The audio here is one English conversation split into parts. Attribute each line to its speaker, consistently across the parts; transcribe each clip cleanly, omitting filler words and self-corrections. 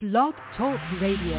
Speaker 1: Blog Talk Radio.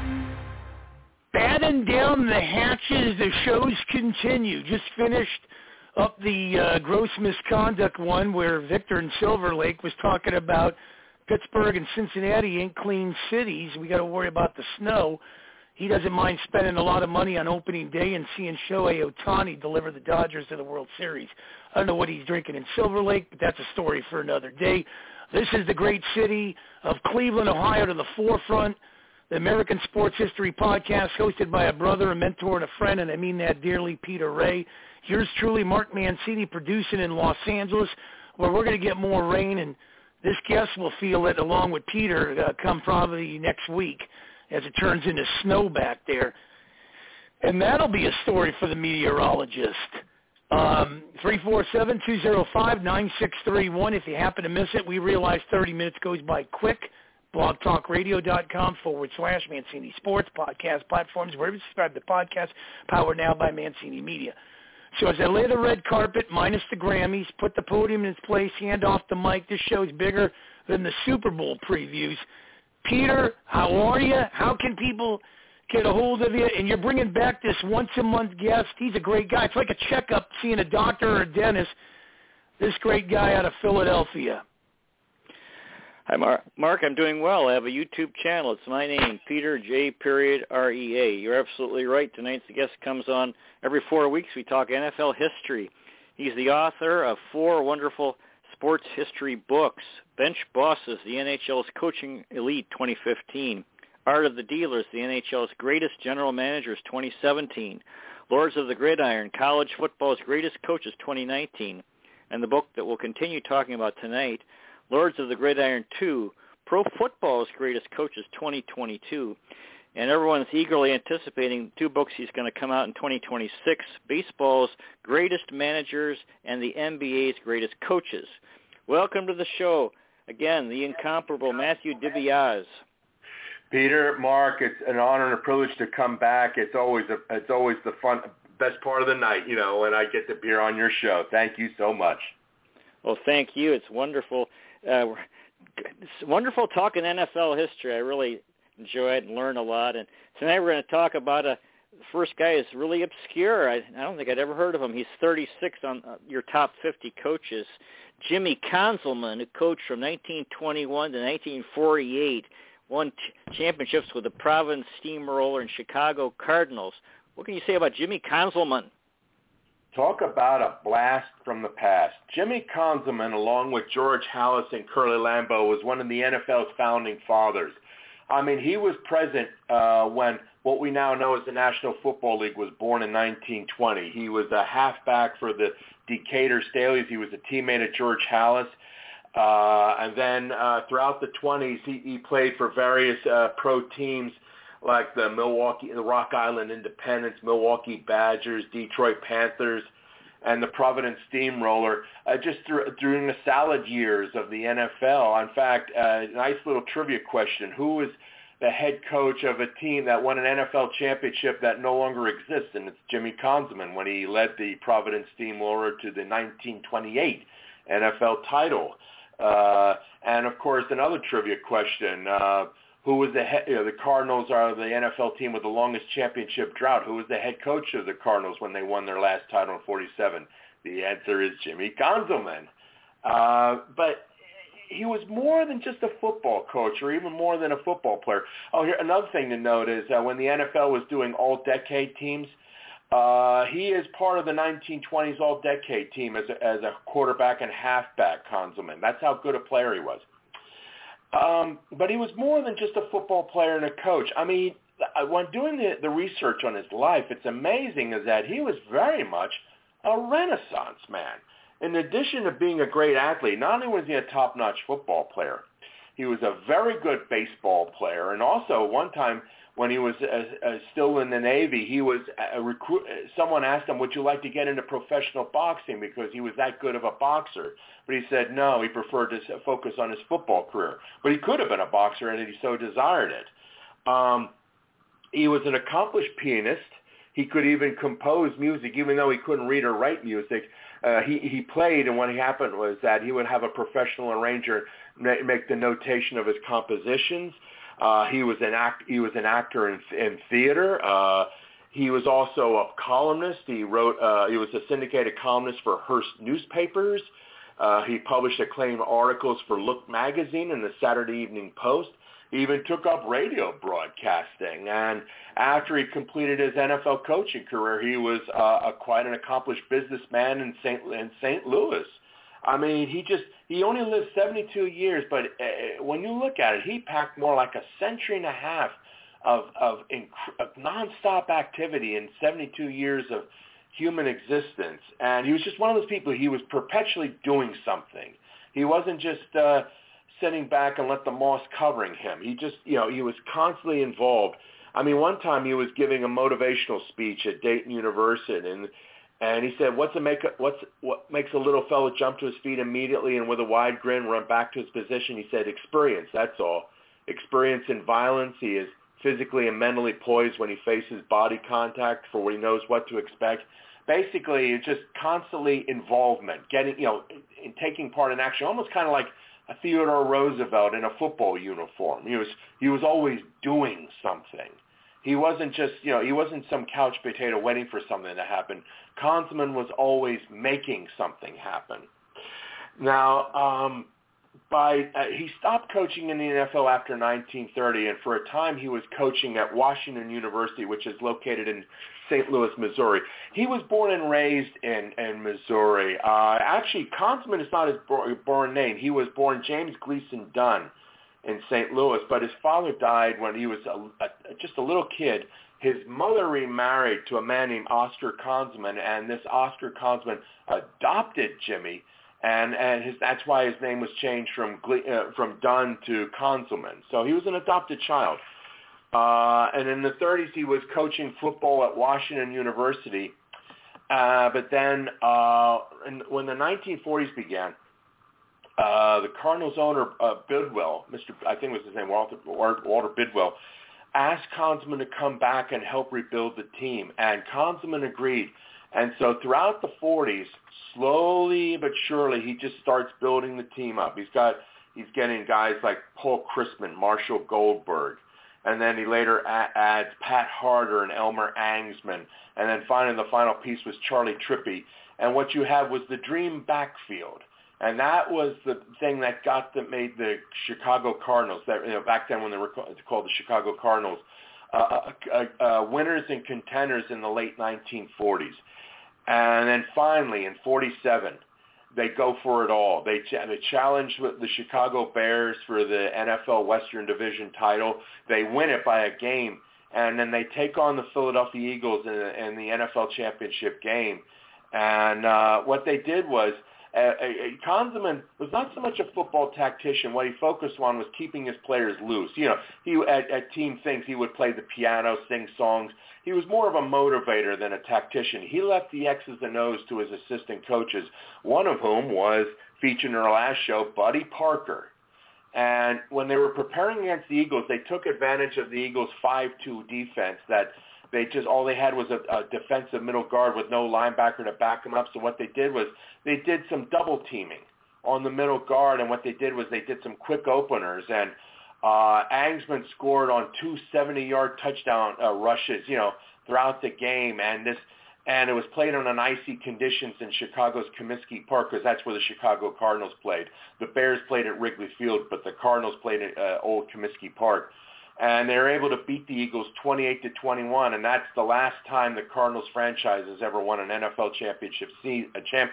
Speaker 2: Batten down the hatches, the shows continue. Just finished up the gross misconduct one where Victor in Silver Lake was talking about Pittsburgh and Cincinnati ain't clean cities. We got to worry about the snow. He doesn't mind spending a lot of money on opening day and seeing Shohei Ohtani deliver the Dodgers to the World Series. I don't know what he's drinking in Silver Lake, but that's a story for another day. This is the great city of Cleveland, Ohio, to the forefront. The American Sports History Podcast, hosted by a brother, a mentor, and a friend, and I mean that dearly, Peter Ray. Yours truly, Mark Mancini, producing in Los Angeles, where we're going to get more rain, and this guest will feel it along with Peter come probably next week as it turns into snow back there. And that'll be a story for the meteorologist. 347-205-9631. If you happen to miss it, we realize 30 minutes goes by quick. blogtalkradio.com/Mancini Sports, podcast platforms, wherever you subscribe to podcast, powered now by Mancini Media. So as I lay the red carpet, minus the Grammys, put the podium in its place, hand off the mic, this show's bigger than the Super Bowl previews. Peter, how are you? How can people get a hold of you? And you're bringing back this once-a-month guest. He's a great guy. It's like a checkup, seeing a doctor or a dentist. This great guy out of Philadelphia.
Speaker 3: Hi, Mark. I'm doing well. I have a YouTube channel. It's my name, Peter J. Rea. You're absolutely right. Tonight's guest comes on every 4 weeks. We talk NFL history. He's the author of 4 wonderful sports history books: Bench Bosses, the NHL's Coaching Elite 2015, Art of the Dealers, the NHL's Greatest General Managers 2017, Lords of the Gridiron, College Football's Greatest Coaches 2019, and the book that we'll continue talking about tonight, Lords of the Gridiron 2, Pro Football's Greatest Coaches 2022. And everyone's eagerly anticipating 2 books he's going to come out in 2026, Baseball's Greatest Managers and the NBA's Greatest Coaches. Welcome to the show. Again, the incomparable Matthew DiBiase.
Speaker 4: Peter, Mark, it's an honor and a privilege to come back. It's always the fun, best part of the night, when I get to be on your show. Thank you so much.
Speaker 3: Well, thank you. It's wonderful. It's wonderful talking NFL history. I really enjoy it and learn a lot. And tonight we're going to talk about the first guy is really obscure. I don't think I'd ever heard of him. He's 36 on your top 50 coaches. Jimmy Conzelman, who coached from 1921 to 1948, won championships with the Providence Steamroller and Chicago Cardinals. What can you say about Jimmy Conzelman?
Speaker 4: Talk about a blast from the past. Jimmy Conzelman, along with George Halas and Curly Lambeau, was one of the NFL's founding fathers. I mean, he was present when what we now know as the National Football League was born in 1920. He was a halfback for the Decatur Staleys. He was a teammate of George Halas. And then throughout the 20s, he played for various pro teams like the Rock Island Independents, Milwaukee Badgers, Detroit Panthers, and the Providence Steamroller, just during the salad years of the NFL. In fact, a nice little trivia question: who was the head coach of a team that won an NFL championship that no longer exists? And it's Jimmy Conzelman, when he led the Providence Steamroller to the 1928 NFL title. And of course, another trivia question: who was the Cardinals are the NFL team with the longest championship drought. Who was the head coach of the Cardinals when they won their last title in 47? The answer is Jimmy Conzelman. But he was more than just a football coach, or even more than a football player. Oh, here another thing to note is when the NFL was doing all-decade teams, he is part of the 1920s all-decade team as a quarterback and halfback, Conzelman. That's how good a player he was. But he was more than just a football player and a coach. I mean, when doing the research on his life, it's amazing is that he was very much a Renaissance man. In addition to being a great athlete, not only was he a top-notch football player, he was a very good baseball player. And also, one time when he was still in the Navy, he was a recruit. Someone asked him, "Would you like to get into professional boxing?" Because he was that good of a boxer. But he said no. He preferred to focus on his football career. But he could have been a boxer, and he so desired it. He was an accomplished pianist. He could even compose music, even though he couldn't read or write music. He played, and what happened was that he would have a professional arranger make the notation of his compositions. He was an actor in theater. He was also a columnist. He was a syndicated columnist for Hearst newspapers. He published acclaimed articles for Look magazine and the Saturday Evening Post. He even took up radio broadcasting. And after he completed his NFL coaching career, he was quite an accomplished businessman in St. Louis. I mean, he only lived 72 years, but when you look at it, he packed more like a century and a half of nonstop activity in 72 years of human existence. And he was just one of those people, he was perpetually doing something. He wasn't just sitting back and let the moss covering him. He just, he was constantly involved. I mean, one time he was giving a motivational speech at Dayton University, and he said, what makes a little fellow jump to his feet immediately and with a wide grin run back to his position? He said, experience, that's all. Experience in violence. He is physically and mentally poised when he faces body contact for what he knows what to expect. Basically, it's just constantly involvement, in taking part in action, almost kind of like a Theodore Roosevelt in a football uniform. He was always doing something. He wasn't just, he wasn't some couch potato waiting for something to happen. Konzelman was always making something happen. Now, he stopped coaching in the NFL after 1930, and for a time he was coaching at Washington University, which is located in St. Louis, Missouri. He was born and raised in Missouri. Actually, Konzelman is not his born name. He was born James Gleason Dunn in St. Louis, but his father died when he was just a little kid. His mother remarried to a man named Oscar Konzelman, and this Oscar Konzelman adopted Jimmy. And that's why his name was changed from Dunn to Konzelman. So he was an adopted child. And in the 30s, he was coaching football at Washington University. But then when the 1940s began, the Cardinals owner, Bidwell, I think was his name, Walter Bidwell, asked Konzelman to come back and help rebuild the team. And Konzelman agreed. And so throughout the 40s, slowly but surely, he just starts building the team up. He's getting guys like Paul Christman, Marshall Goldberg, and then he later adds Pat Harder and Elmer Angsman, and then finally the final piece was Charlie Trippi. And what you have was the dream backfield, and that was the thing that made the Chicago Cardinals. That back then when they were called the Chicago Cardinals, winners and contenders in the late 1940s. And then finally, in 47, they go for it all. They challenge the Chicago Bears for the NFL Western Division title. They win it by a game, and then they take on the Philadelphia Eagles in the NFL championship game. And what they did was, Konzelman was not so much a football tactician. What he focused on was keeping his players loose. He at team things, he would play the piano, sing songs. He was more of a motivator than a tactician. He left the X's and O's to his assistant coaches, one of whom was featured in our last show, Buddy Parker. And when they were preparing against the Eagles, they took advantage of the Eagles' 5-2 defense that all they had was a defensive middle guard with no linebacker to back them up. So what they did was they did some double teaming on the middle guard, and what they did was they did some quick openers, and Angsman scored on 2 70-yard touchdown rushes, throughout the game, and it was played on icy conditions in Chicago's Comiskey Park, because that's where the Chicago Cardinals played. The Bears played at Wrigley Field, but the Cardinals played at Old Comiskey Park. And they were able to beat the Eagles 28-21, and that's the last time the Cardinals franchise has ever won an NFL championship. In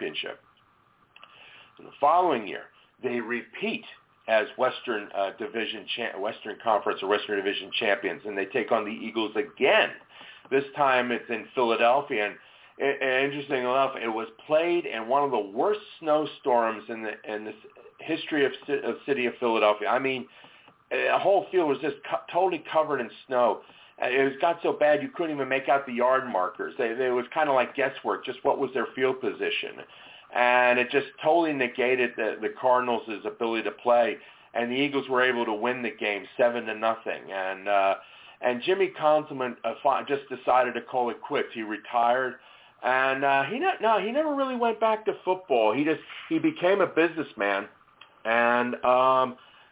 Speaker 4: the following year, they repeat as Western Conference or Western Division champions, and they take on the Eagles again. This time it's in Philadelphia, and interesting enough, it was played in one of the worst snowstorms in the history of city of Philadelphia. I mean, the whole field was just totally covered in snow. It got so bad you couldn't even make out the yard markers. It was kind of like guesswork, just what was their field position. And it just totally negated the Cardinals' ability to play. And the Eagles were able to win the game 7-0. And Jimmy Konzelman just decided to call it quits. He retired. And he never really went back to football. He became a businessman. And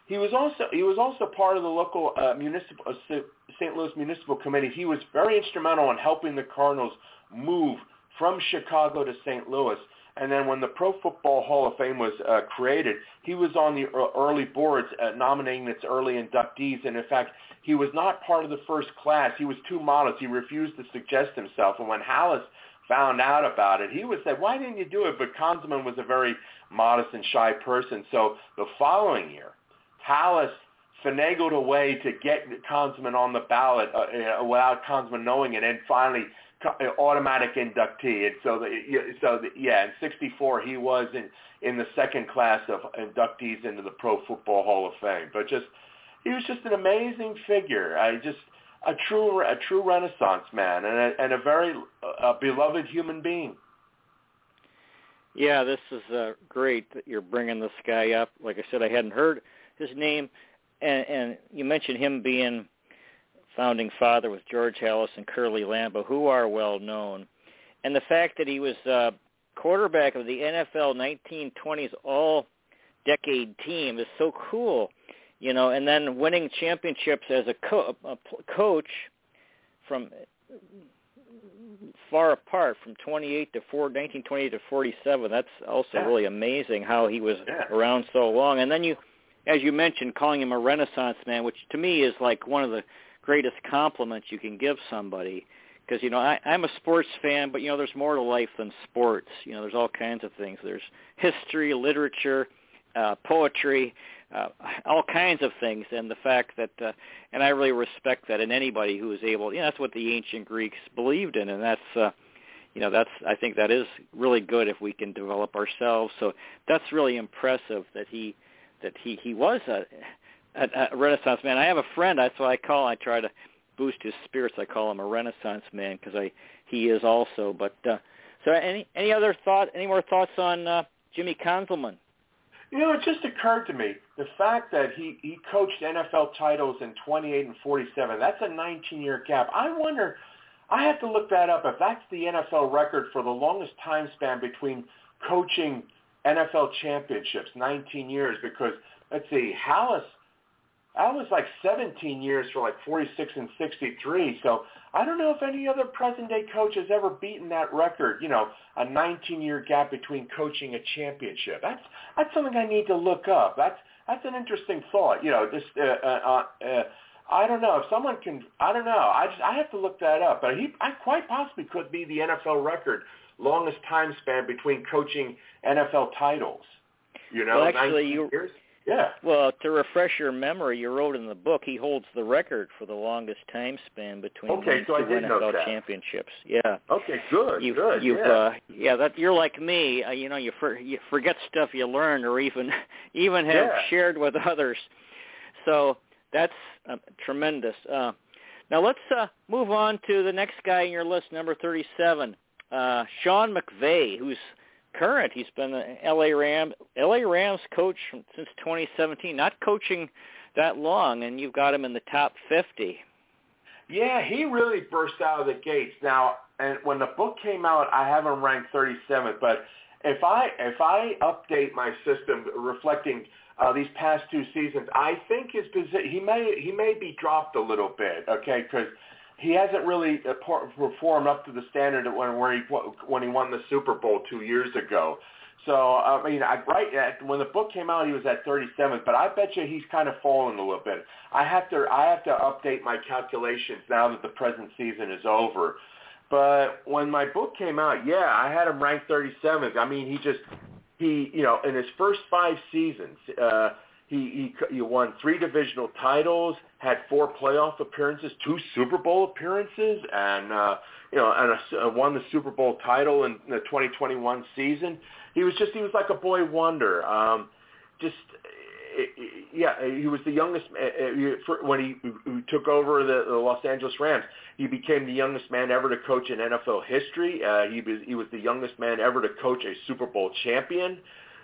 Speaker 4: he was also part of the local St. Louis Municipal Committee. He was very instrumental in helping the Cardinals move from Chicago to St. Louis. And then when the Pro Football Hall of Fame was created, he was on the early boards nominating its early inductees. And in fact, he was not part of the first class. He was too modest. He refused to suggest himself. And when Halas found out about it, he would say, "Why didn't you do it?" But Konzelman was a very modest and shy person. So the following year, Halas finagled a way to get Konzelman on the ballot without Konzelman knowing it, and finally automatic inductee. And in '64 he was in the second class of inductees into the Pro Football Hall of Fame. But he was just an amazing figure. A true Renaissance man, and a very beloved human being.
Speaker 3: Yeah, this is great that you're bringing this guy up. Like I said, I hadn't heard his name, and you mentioned him being founding father with George Halas and Curly Lambeau, who are well known, and the fact that he was quarterback of the NFL 1920s all-decade team is so cool, and then winning championships as a coach from far apart, from 1928 to 47. That's also really amazing how he was around so long. And then as you mentioned, calling him a Renaissance man, which to me is like one of the greatest compliments you can give somebody, because I'm a sports fan, but there's more to life than sports. There's all kinds of things. There's history, literature, poetry, all kinds of things, and the fact that and I really respect that in anybody who is able. That's what the ancient Greeks believed in, and that's I think that is really good if we can develop ourselves. So that's really impressive that he was a Renaissance man. I have a friend. That's what I try to boost his spirits. I call him a Renaissance man because he is also. But so any more thoughts on Jimmy Konzelman?
Speaker 4: It just occurred to me, the fact that he coached NFL titles in 28 and 47, that's a 19-year gap. I wonder, I have to look that up, if that's the NFL record for the longest time span between coaching NFL championships, 19 years, because, let's see, Halas was like 17 years for like 46 and 63. So I don't know if any other present-day coach has ever beaten that record, a 19-year gap between coaching a championship. That's something I need to look up. That's an interesting thought. I don't know if someone can. I don't know. I have to look that up. But I quite possibly could be the NFL record longest time span between coaching NFL titles.
Speaker 3: Well, actually,
Speaker 4: 19 years. Yeah.
Speaker 3: Well, to refresh your memory, you wrote in the book he holds the record for the longest time span between two NFL championships. Yeah.
Speaker 4: Okay. Good. Good.
Speaker 3: You're like me. You forget stuff you learned or even have shared with others. So that's tremendous. Now let's move on to the next guy in your list, number 37, Sean McVay, who's current. He's been the LA Rams coach since 2017, not coaching that long, and you've got him in the top 50.
Speaker 4: Yeah, he really burst out of the gates. Now, and when the book came out, I have him ranked 37th, but if I update my system reflecting these past two seasons, I think his position, he may be dropped a little bit, okay, because he hasn't really performed up to the standard when he won the Super Bowl 2 years ago. So, when the book came out, he was at 37th, but I bet you he's kind of fallen a little bit. I have to update my calculations now that the present season is over. But when my book came out, I had him ranked 37th. I mean, he in his first 5 seasons, he won 3 divisional titles, had 4 playoff appearances, 2 Super Bowl appearances, and won the Super Bowl title in the 2021 season. He was like a boy wonder. He was the youngest when he took over the Los Angeles Rams. He became the youngest man ever to coach in NFL history. He was the youngest man ever to coach a Super Bowl champion.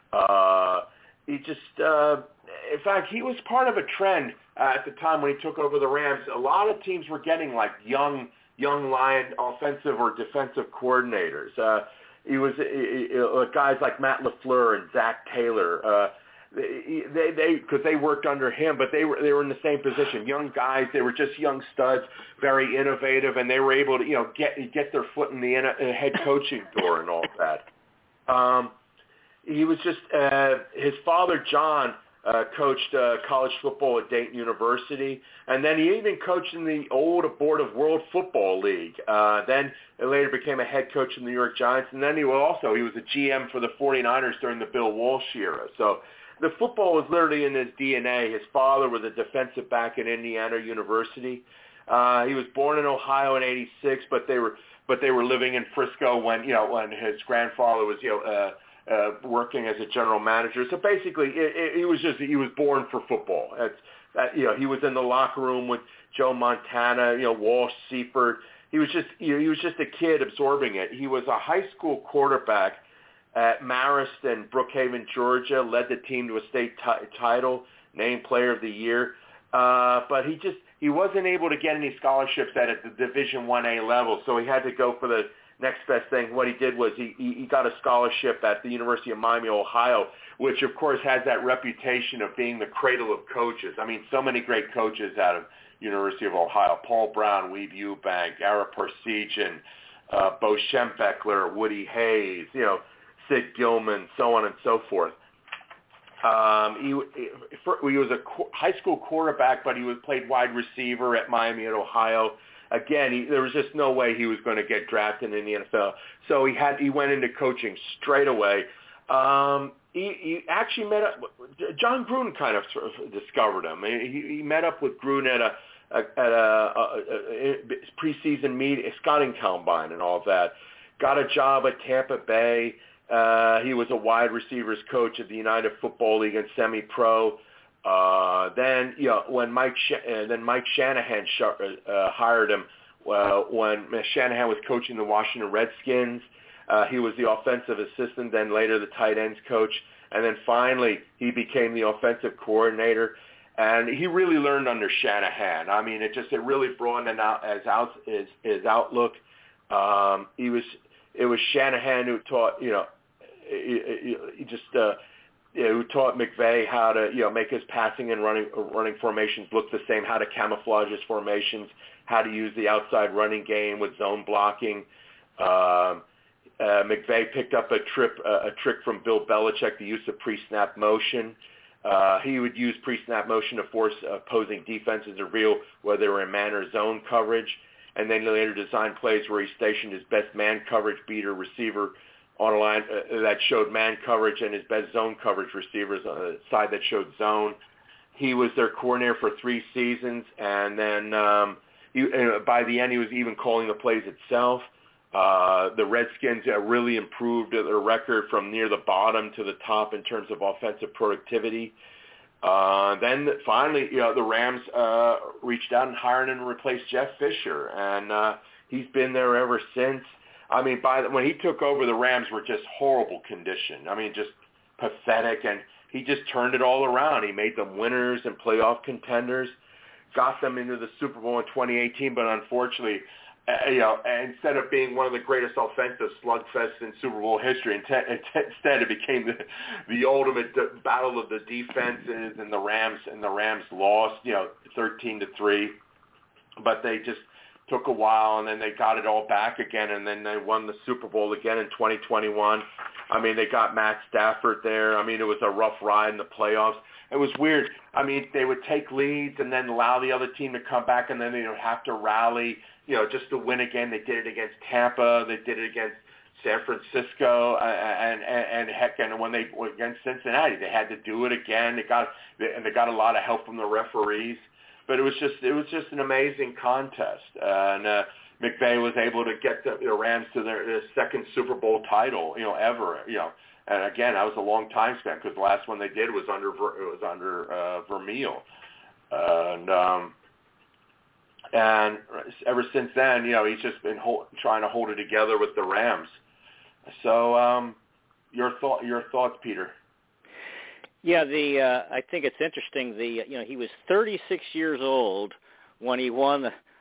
Speaker 4: In fact, he was part of a trend at the time when he took over the Rams. A lot of teams were getting like young Lion offensive or defensive coordinators. He was guys like Matt LaFleur and Zach Taylor. they because they worked under him, but they were in the same position. Young guys, they were just young studs, very innovative, and they were able to get their foot in the head coaching door and all that. He was just his father John coached college football at Dayton University, and then he even coached in the old Board of World Football League. Then later became a head coach in the New York Giants, and then he was a GM for the 49ers during the Bill Walsh era. So the football was literally in his DNA. His father was a defensive back at Indiana University. He was born in Ohio in '86, but they were living in Frisco when his grandfather was working as a general manager. So basically, he was born for football. He was in the locker room with Joe Montana, Walsh, Seifert. He was just a kid absorbing it. He was a high school quarterback at Marist in Brookhaven, Georgia. Led the team to a state title, named Player of the Year. But he wasn't able to get any scholarships at the Division 1A level, so he had to go for the next best thing. What he did was he got a scholarship at the University of Miami, Ohio, which of course has that reputation of being the cradle of coaches. I mean, so many great coaches out of University of Ohio: Paul Brown, Weeb Eubank, Ara Parsegian, Bo Schembechler, Woody Hayes, Sid Gilman, so on and so forth. He was a high school quarterback, but he played wide receiver at Miami at Ohio. Again, there was just no way he was going to get drafted in the NFL. So he went into coaching straight away. He actually met up. John Gruden kind of sort of discovered him. He met up with Gruden at a preseason meeting, scouting combine, and all of that. Got a job at Tampa Bay. He was a wide receivers coach at the United Football League and semi-pro. Then when Mike Shanahan hired him, when Shanahan was coaching the Washington Redskins, he was the offensive assistant, then later the tight ends coach, and then finally he became the offensive coordinator. And he really learned under Shanahan. I mean, it really broadened out his outlook. It was Shanahan who taught who taught McVay how to make his passing and running formations look the same, how to camouflage his formations, how to use the outside running game with zone blocking. McVay picked up a trick from Bill Belichick, the use of pre-snap motion. He would use pre-snap motion to force opposing defenses to reveal whether they were in man or zone coverage, and then later designed plays where he stationed his best man coverage beater receiver on a line that showed man coverage and his best zone coverage receivers on the side that showed zone. He was their coordinator for 3 seasons, and then by the end he was even calling the plays itself. The Redskins really improved their record from near the bottom to the top in terms of offensive productivity. Then finally, the Rams reached out and hired him to replace Jeff Fisher, and he's been there ever since. I mean, when he took over, the Rams were just horrible condition. I mean, just pathetic, and he just turned it all around. He made them winners and playoff contenders, got them into the Super Bowl in 2018, but unfortunately, instead of being one of the greatest offensive slugfests in Super Bowl history, instead it became the ultimate battle of the defenses, and the Rams lost, 13-3, but they just took a while, and then they got it all back again, and then they won the Super Bowl again in 2021. I mean, they got Matt Stafford there. I mean, it was a rough ride in the playoffs. It was weird. I mean, they would take leads and then allow the other team to come back, and then they would have to rally, just to win again. They did it against Tampa. They did it against San Francisco, and when they were against Cincinnati, they had to do it again. They got a lot of help from the referees. But it was just an amazing contest, and McVay was able to get the Rams to their second Super Bowl title, ever, And again, that was a long time span because the last one they did was under Vermeil, and ever since then, he's just been trying to hold it together with the Rams. So, your thoughts, Peter?
Speaker 3: Yeah, I think it's interesting. He was 36 years old when he won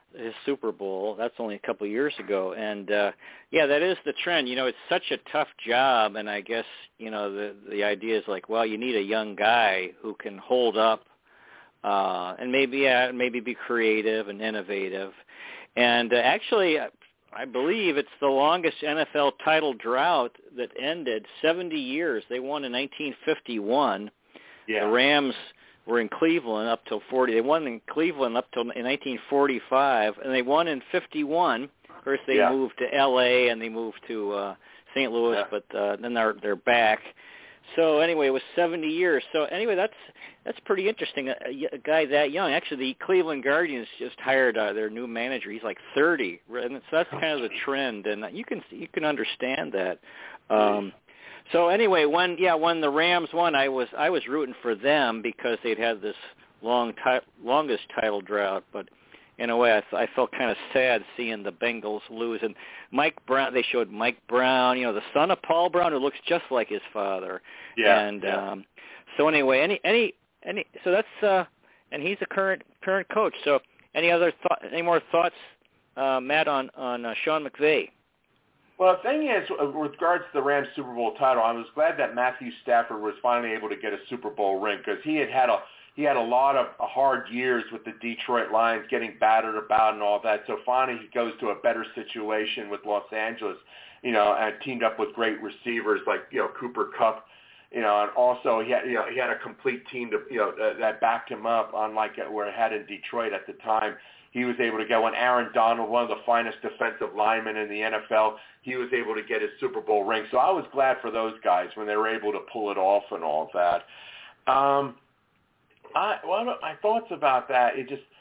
Speaker 3: his Super Bowl. That's only a couple of years ago, and yeah, that is the trend. You know, it's such a tough job, and I guess the idea is like, well, you need a young guy who can hold up, and maybe be creative and innovative, and actually. I believe it's the longest NFL title drought that ended 70 years. They won in 1951.
Speaker 4: Yeah.
Speaker 3: The Rams were in Cleveland up till 40. They won in Cleveland up till in 1945, and they won in 51. Of course, they moved to L.A. and they moved to St. Louis, but then they're back. So anyway, it was 70 years. So anyway, that's pretty interesting. A guy that young. Actually, the Cleveland Guardians just hired their new manager. He's like 30, and so that's kind of the trend, and you can understand that. So anyway, when the Rams won, I was rooting for them because they'd had this longest title drought, but. In a way, I felt kind of sad seeing the Bengals lose. And Mike Brown, they showed Mike Brown, the son of Paul Brown, who looks just like his father.
Speaker 4: Yeah.
Speaker 3: And so anyway, so that's and he's a current coach. So any more thoughts, Matt, on Sean McVay?
Speaker 4: Well, the thing is, with regards to the Rams Super Bowl title, I was glad that Matthew Stafford was finally able to get a Super Bowl ring because he had a lot of hard years with the Detroit Lions, getting battered about and all that. So finally he goes to a better situation with Los Angeles, and teamed up with great receivers like, Cooper Kupp, and also he had a complete team that backed him up, unlike where it had in Detroit at the time. He was able to get when Aaron Donald, one of the finest defensive linemen in the NFL, he was able to get his Super Bowl ring. So I was glad for those guys when they were able to pull it off and all that. My thoughts about that,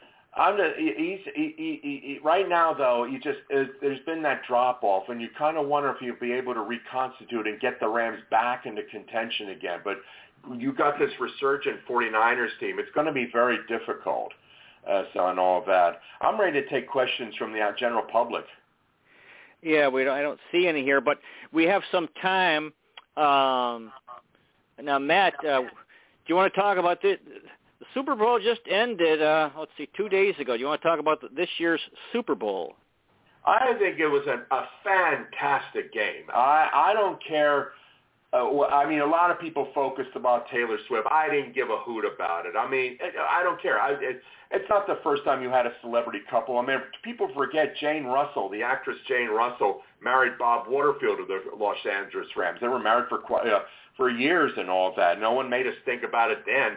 Speaker 4: right now though, there's been that drop off, and you kind of wonder if you'll be able to reconstitute and get the Rams back into contention again. But you got this resurgent 49ers team. It's going to be very difficult. And all of that. I'm ready to take questions from the general public.
Speaker 3: Yeah, I don't see any here, but we have some time. Now, Matt, do you want to talk about the Super Bowl just ended, 2 days ago. Do you want to talk about this year's Super Bowl?
Speaker 4: I think it was a fantastic game. I don't care. A lot of people focused about Taylor Swift. I didn't give a hoot about it. I don't care. It's not the first time you had a celebrity couple. People forget Jane Russell, the actress Jane Russell, married Bob Waterfield of the Los Angeles Rams. They were married for years and all that. No one made us think about it then.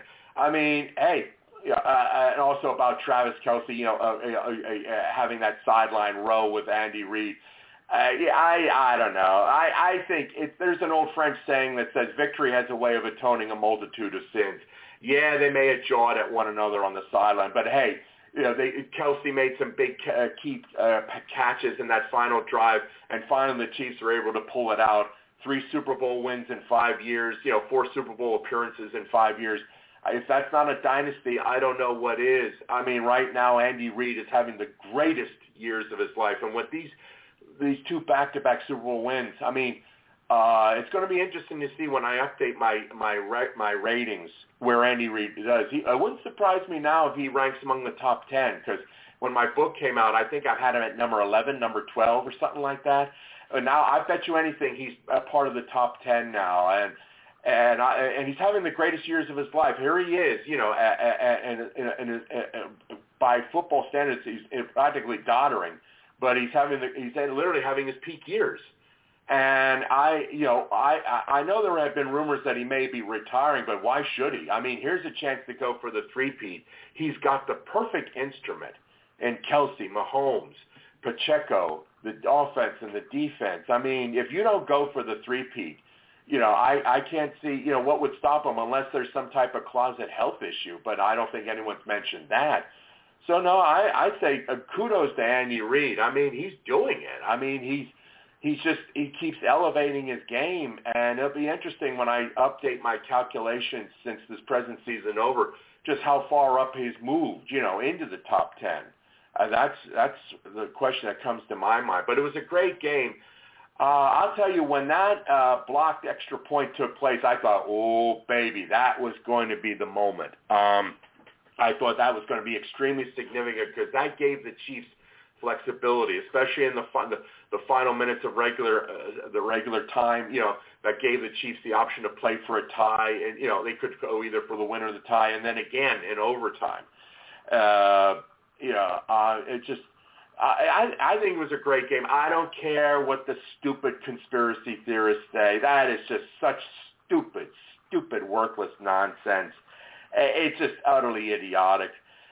Speaker 4: And also about Travis Kelce, having that sideline row with Andy Reid. I don't know. I think there's an old French saying that says victory has a way of atoning a multitude of sins. Yeah, they may have jawed at one another on the sideline, but hey, Kelce made some big key catches in that final drive, and finally the Chiefs were able to pull it out. 3 Super Bowl wins in 5 years, 4 Super Bowl appearances in 5 years. If that's not a dynasty, I don't know what is. Right now Andy Reid is having the greatest years of his life, and with these 2 back-to-back Super Bowl wins, it's going to be interesting to see when I update my ratings where Andy Reid does. It wouldn't surprise me now if he ranks among the top 10, because when my book came out, I think I've had him at number 11, number 12, or something like that. And now I bet you anything he's a part of the top 10 now, and he's having the greatest years of his life. Here he is, by football standards, he's practically doddering, but he's literally having his peak years. And I know there have been rumors that he may be retiring, but why should he? Here's a chance to go for the three-peat. He's got the perfect instrument in Kelce, Mahomes, Pacheco, the offense and the defense. If you don't go for the three-peat, I can't see, what would stop him unless there's some type of closet health issue, but I don't think anyone's mentioned that. So, no, I'd say kudos to Andy Reid. He's doing it. He keeps elevating his game, and it'll be interesting when I update my calculations since this present season over, just how far up he's moved, into the top 10. That's the question that comes to my mind. But it was a great game. I'll tell you, when that blocked extra point took place, I thought, oh, baby, that was going to be the moment. I thought that was going to be extremely significant because that gave the Chiefs flexibility, especially in the final minutes of the regular time. That gave the Chiefs the option to play for a tie, and they could go either for the win or the tie, and then again in overtime. It just. I think it was a great game. I don't care what the stupid conspiracy theorists say. That is just such stupid, worthless nonsense. It's just utterly idiotic.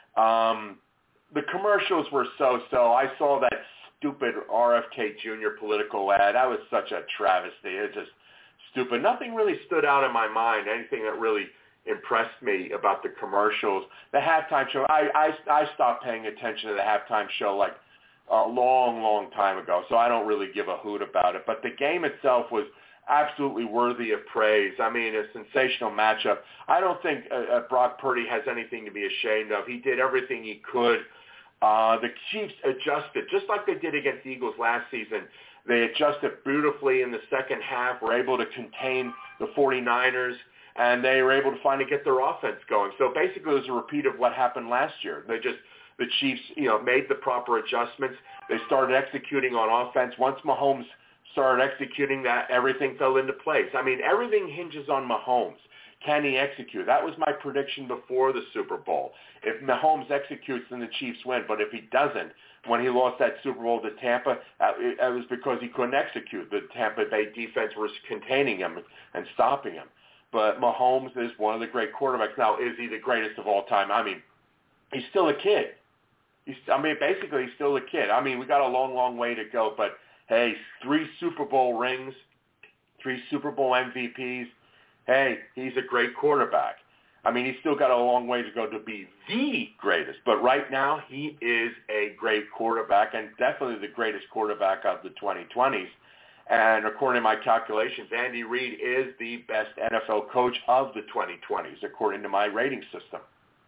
Speaker 4: The commercials were so-so. I saw that stupid RFK Jr. political ad. That was such a travesty. It's just stupid. Nothing really stood out in my mind, anything that really impressed me about the commercials. The halftime show, I stopped paying attention to the halftime show like a long time ago, so I don't really give a hoot about it. But the game itself was absolutely worthy of praise. I mean, a sensational matchup. I don't think Brock Purdy has anything to be ashamed of. He did everything he could. The Chiefs adjusted, just like they did against the Eagles last season. They adjusted beautifully in the second half, were able to contain the 49ers, and they were able to finally get their offense going. So basically it was a repeat of what happened last year. The Chiefs, made the proper adjustments. They started executing on offense. Once Mahomes started executing that, everything fell into place. I mean, everything hinges on Mahomes. Can he execute? That was my prediction before the Super Bowl. If Mahomes executes, then the Chiefs win. But if he doesn't, when he lost that Super Bowl to Tampa, it was because he couldn't execute. The Tampa Bay defense was containing him and stopping him. But Mahomes is one of the great quarterbacks. Now, is he the greatest of all time? I mean, he's still a kid. Basically, he's still a kid. I mean, we got a long way to go. But, hey, 3 Super Bowl rings, 3 Super Bowl MVPs. Hey, he's a great quarterback. I mean, he's still got a long way to go to be the greatest. But right now, he is a great quarterback and definitely the greatest quarterback of the 2020s. And according to my calculations, Andy Reid is the best NFL coach of the 2020s, according to my rating system.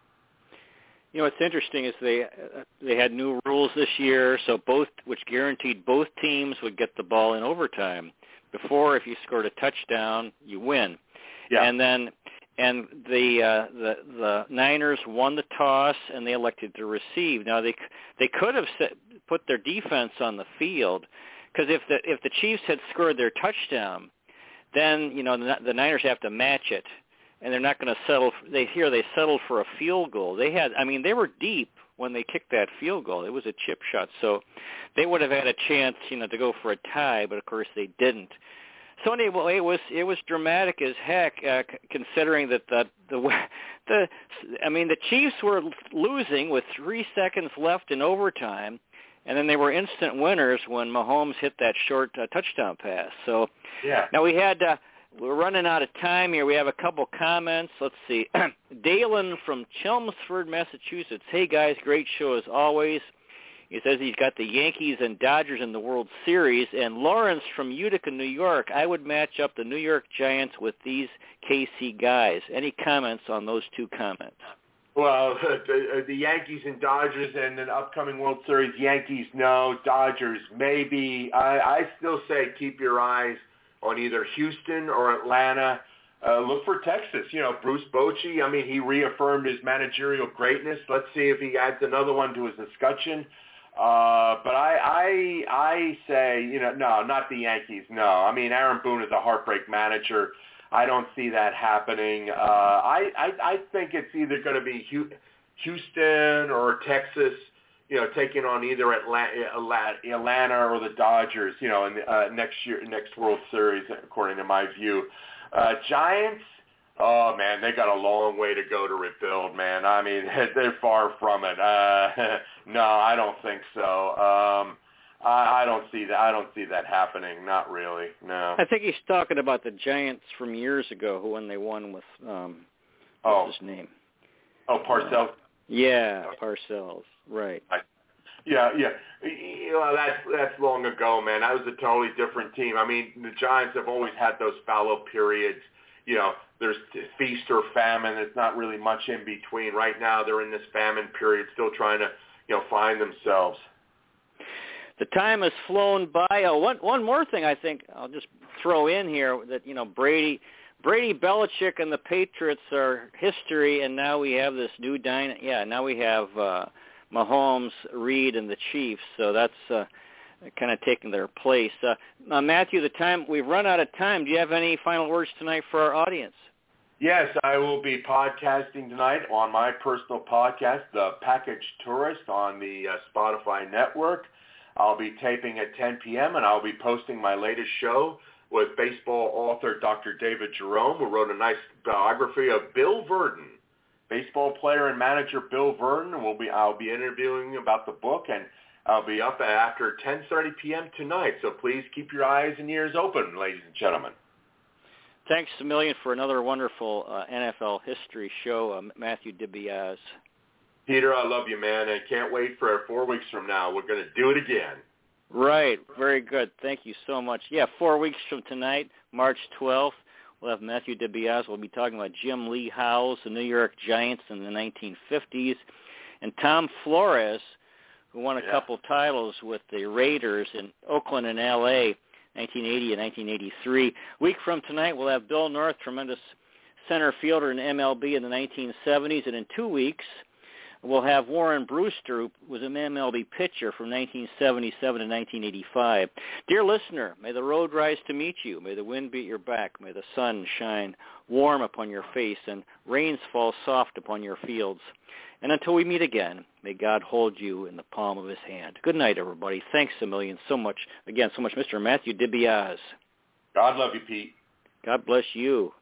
Speaker 3: What's interesting is they had new rules this year, which guaranteed both teams would get the ball in overtime. Before, if you scored a touchdown, you win.
Speaker 4: Yeah.
Speaker 3: And the Niners won the toss and they elected to receive. Now they could have put their defense on the field, because if the Chiefs had scored their touchdown, then the Niners have to match it. And they're not going to settle. They settled for a field goal. They were deep when they kicked that field goal. It was a chip shot, so they would have had a chance, to go for a tie. But of course they didn't. So anyway, it was dramatic as heck, considering that the Chiefs were losing with 3 seconds left in overtime, and then they were instant winners when Mahomes hit that short touchdown pass. So
Speaker 4: yeah.
Speaker 3: Now we're running out of time here. We have a couple comments. Let's see. Dalen from Chelmsford, Massachusetts. Hey, guys, great show as always. He says he's got the Yankees and Dodgers in the World Series. And Lawrence from Utica, New York. I would match up the New York Giants with these KC guys. Any comments on those two comments?
Speaker 4: Well, the Yankees and Dodgers in an upcoming World Series, Yankees no, Dodgers maybe. I still say keep your eyes on either Houston or Atlanta. Look for Texas. Bruce Bochy, he reaffirmed his managerial greatness. Let's see if he adds another one to his escutcheon. But I say, no, not the Yankees, no. Aaron Boone is a heartbreak manager. I don't see that happening. I think it's either going to be Houston or Texas, taking on either Atlanta or the Dodgers, in next World Series, according to my view. Giants, oh man, they got a long way to go to rebuild, man. They're far from it. No, I don't think so. I don't see that. I don't see that happening. Not really. No.
Speaker 3: I think he's talking about the Giants from years ago, when they won with what's his name?
Speaker 4: Parcells.
Speaker 3: Yeah, Parcells. Right.
Speaker 4: Yeah. That's long ago, man. That was a totally different team. The Giants have always had those fallow periods. There's feast or famine. There's not really much in between. Right now, they're in this famine period, still trying to, find themselves.
Speaker 3: The time has flown by. One more thing I think I'll just throw in here, that, Brady Belichick and the Patriots are history, and now we have this new now we have Mahomes, Reed, and the Chiefs. So that's kind of taking their place. Matthew, we've run out of time. Do you have any final words tonight for our audience?
Speaker 4: Yes, I will be podcasting tonight on my personal podcast, The Package Tourist, on the Spotify network. I'll be taping at 10 p.m., and I'll be posting my latest show with baseball author Dr. David Jerome, who wrote a nice biography of Bill Virdon, baseball player and manager Bill Virdon. I'll be interviewing about the book, and I'll be up after 10:30 p.m. tonight. So please keep your eyes and ears open, ladies and gentlemen.
Speaker 3: Thanks a million for another wonderful NFL history show, Matthew DiBiase.
Speaker 4: Peter, I love you, man, and can't wait for 4 weeks from now. We're going to do it again.
Speaker 3: Right. Very good. Thank you so much. Yeah, 4 weeks from tonight, March 12th, we'll have Matthew DiBiase. We'll be talking about Jim Lee Howes, the New York Giants in the 1950s, and Tom Flores, who won a couple titles with the Raiders in Oakland and L.A., 1980 and 1983. Week from tonight, we'll have Bill North, tremendous center fielder in MLB in the 1970s, and in 2 weeks, we'll have Warren Brewster, who was an MLB pitcher from 1977 to 1985. Dear listener, may the road rise to meet you. May the wind be at your back. May the sun shine warm upon your face and rains fall soft upon your fields. And until we meet again, may God hold you in the palm of his hand. Good night, everybody. Thanks a million so much, Mr. Matthew DiBiase.
Speaker 4: God love you, Pete.
Speaker 3: God bless you.